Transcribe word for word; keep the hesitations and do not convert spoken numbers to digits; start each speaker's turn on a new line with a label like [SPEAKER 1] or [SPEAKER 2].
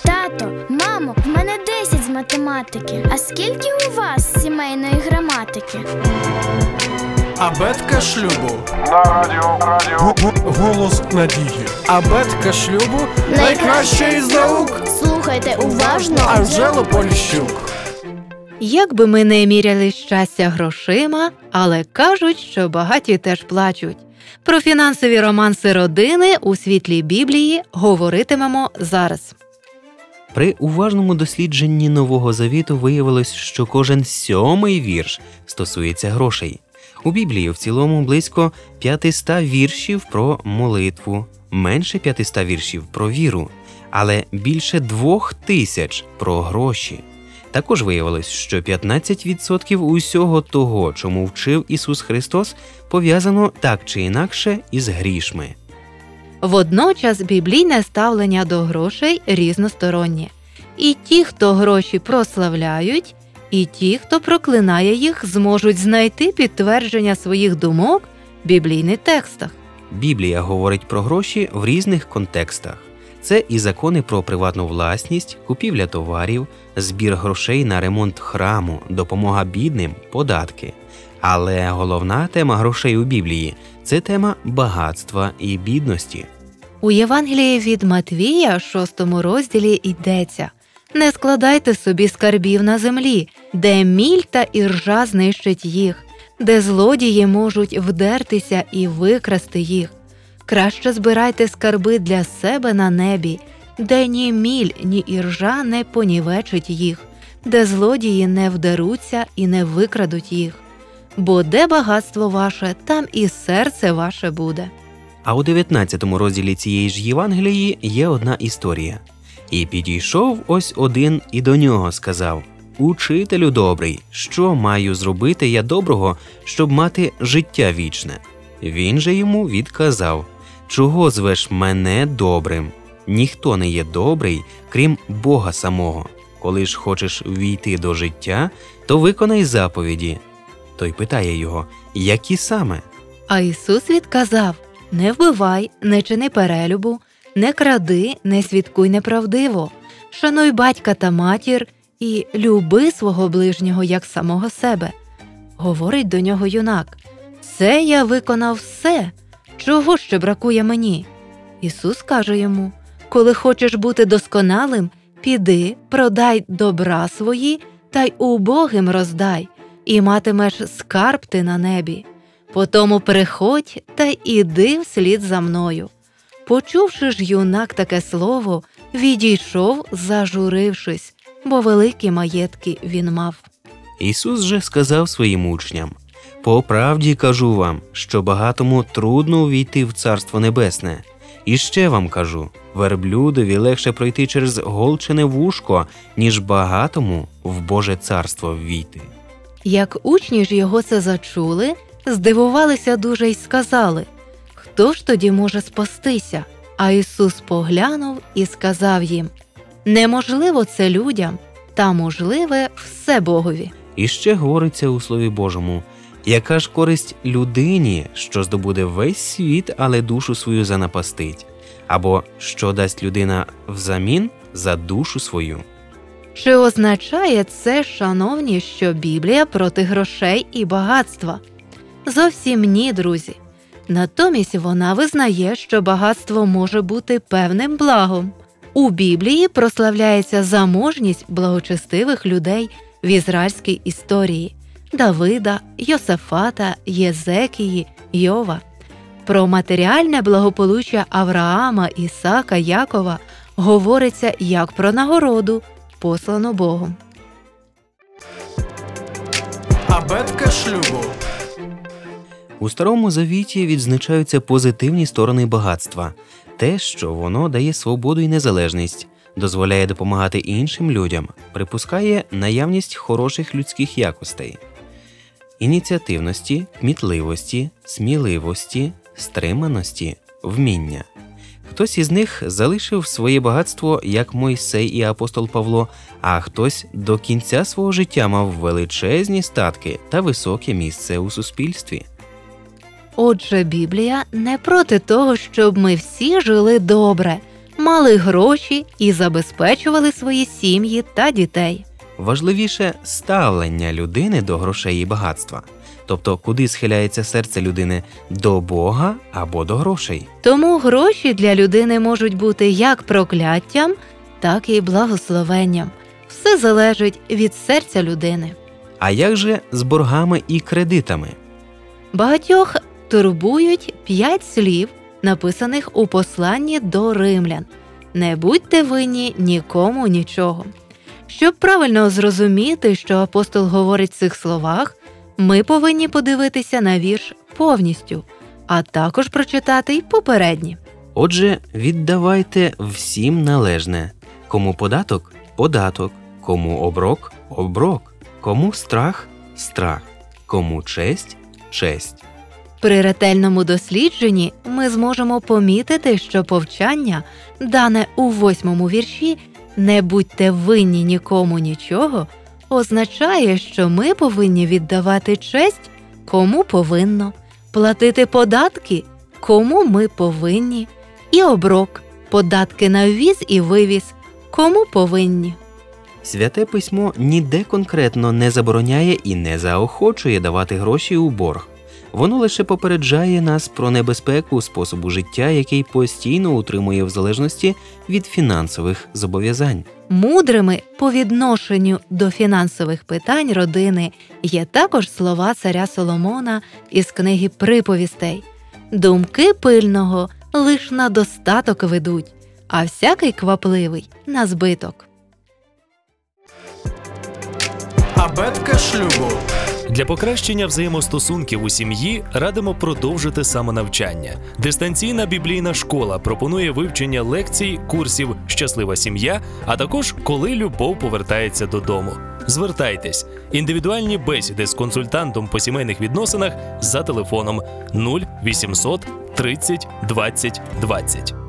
[SPEAKER 1] Тато, мамо, в мене десять з математики. А скільки у вас сімейної граматики?
[SPEAKER 2] Абетка шлюбу.
[SPEAKER 3] На радіо, радіо.
[SPEAKER 2] Г- Голос надії. Абетка шлюбу найкраща із наук.
[SPEAKER 1] Слухайте уважно.
[SPEAKER 2] Анжела Поліщук.
[SPEAKER 4] Як би ми не міряли щастя грошима, але кажуть, що багаті теж плачуть. Про фінансові романси родини у світлі Біблії говоритимемо зараз.
[SPEAKER 5] При уважному дослідженні Нового Завіту виявилось, що кожен сьомий вірш стосується грошей. У Біблії в цілому близько п'ятсот віршів про молитву, менше п'ятсот віршів про віру, але більше двох тисяч про гроші. Також виявилось, що п'ятнадцять відсотків усього того, чому вчив Ісус Христос, пов'язано так чи інакше із грішми.
[SPEAKER 4] Водночас біблійне ставлення до грошей різностороннє. І ті, хто гроші прославляють, і ті, хто проклинає їх, зможуть знайти підтвердження своїх думок в біблійних текстах.
[SPEAKER 5] Біблія говорить про гроші в різних контекстах. Це і закони про приватну власність, купівля товарів, збір грошей на ремонт храму, допомога бідним, податки. Але головна тема грошей у Біблії – це тема багатства і бідності.
[SPEAKER 4] У Євангелії від Матвія, шостому розділі, йдеться: «Не складайте собі скарбів на землі, де міль та іржа знищать їх, де злодії можуть вдертися і викрасти їх. Краще збирайте скарби для себе на небі, де ні міль, ні іржа не понівечить їх, де злодії не вдеруться і не викрадуть їх. Бо де багатство ваше, там і серце ваше буде».
[SPEAKER 5] А у дев'ятнадцятому розділі цієї ж Євангелії є одна історія. «І підійшов ось один і до нього сказав: Учителю добрий, що маю зробити я доброго, щоб мати життя вічне? Він же йому відказав: Чого звеш мене добрим? Ніхто не є добрий, крім Бога самого. Коли ж хочеш ввійти до життя, то виконай заповіді». Той питає його: які саме?
[SPEAKER 4] А Ісус відказав: «Не вбивай, не чини перелюбу, не кради, не свідкуй неправдиво, шануй батька та матір і люби свого ближнього, як самого себе». Говорить до нього юнак: «Це я виконав все. Чого ще бракує мені?» Ісус каже йому: «Коли хочеш бути досконалим, піди, продай добра свої та й убогим роздай, і матимеш скарб ти на небі. Потому приходь та й іди вслід за мною». Почувши ж юнак таке слово, відійшов, зажурившись, бо великі маєтки він мав.
[SPEAKER 5] Ісус же сказав своїм учням: «По правді кажу вам, що багатому трудно увійти в Царство Небесне. І ще вам кажу, верблюдові легше пройти через голчене вушко, ніж багатому в Боже Царство ввійти».
[SPEAKER 4] Як учні ж його це зачули, здивувалися дуже й сказали: «Хто ж тоді може спастися?» А Ісус поглянув і сказав їм: «Неможливо це людям, та можливе все Богові».
[SPEAKER 5] І ще говориться у Слові Божому: «Яка ж користь людині, що здобуде весь світ, але душу свою занапастить? Або що дасть людина взамін за душу свою?»
[SPEAKER 4] Чи означає це, шановні, що Біблія проти грошей і багатства? Зовсім ні, друзі. Натомість вона визнає, що багатство може бути певним благом. У Біблії прославляється заможність благочестивих людей в ізраїльській історії – Давида, Йосафата, Єзекії, Йова. Про матеріальне благополуччя Авраама, Ісака, Якова говориться як про нагороду, послану Богом.
[SPEAKER 2] Абетка шлюбу.
[SPEAKER 5] У Старому Завіті відзначаються позитивні сторони багатства. Те, що воно дає свободу і незалежність, дозволяє допомагати іншим людям, припускає наявність хороших людських якостей – ініціативності, кмітливості, сміливості, стриманості, вміння. Хтось із них залишив своє багатство, як Мойсей і апостол Павло, а хтось до кінця свого життя мав величезні статки та високе місце у суспільстві.
[SPEAKER 4] Отже, Біблія не проти того, щоб ми всі жили добре, мали гроші і забезпечували свої сім'ї та дітей.
[SPEAKER 5] Важливіше ставлення людини до грошей і багатства. Тобто, куди схиляється серце людини – до Бога або до грошей.
[SPEAKER 4] Тому гроші для людини можуть бути як прокляттям, так і благословенням. Все залежить від серця людини.
[SPEAKER 5] А як же з боргами і кредитами?
[SPEAKER 4] Багатьох турбують п'ять слів, написаних у посланні до римлян. Не будьте винні нікому нічого. Щоб правильно зрозуміти, що апостол говорить в цих словах, ми повинні подивитися на вірш повністю, а також прочитати й попередні.
[SPEAKER 5] Отже, віддавайте всім належне. Кому податок – податок, кому оброк – оброк, кому страх – страх, кому честь – честь.
[SPEAKER 4] При ретельному дослідженні ми зможемо помітити, що повчання, дане у восьмому вірші «Не будьте винні нікому нічого», означає, що ми повинні віддавати честь, кому повинно, платити податки, кому ми повинні, і оброк, податки на ввіз і вивіз, кому повинні.
[SPEAKER 5] Святе письмо ніде конкретно не забороняє і не заохочує давати гроші у борг. Воно лише попереджає нас про небезпеку способу життя, який постійно утримує в залежності від фінансових зобов'язань.
[SPEAKER 4] Мудрими по відношенню до фінансових питань родини є також слова царя Соломона із книги «Приповістей». «Думки пильного лиш на достаток ведуть, а всякий квапливий – на збиток».
[SPEAKER 2] Абетка шлюбу.
[SPEAKER 3] Для покращення взаємостосунків у сім'ї радимо продовжити самонавчання. Дистанційна біблійна школа пропонує вивчення лекцій, курсів «Щаслива сім'я», а також «Коли любов повертається додому». Звертайтесь. Індивідуальні бесіди з консультантом по сімейних відносинах за телефоном нуль вісімсот тридцять двадцять двадцять.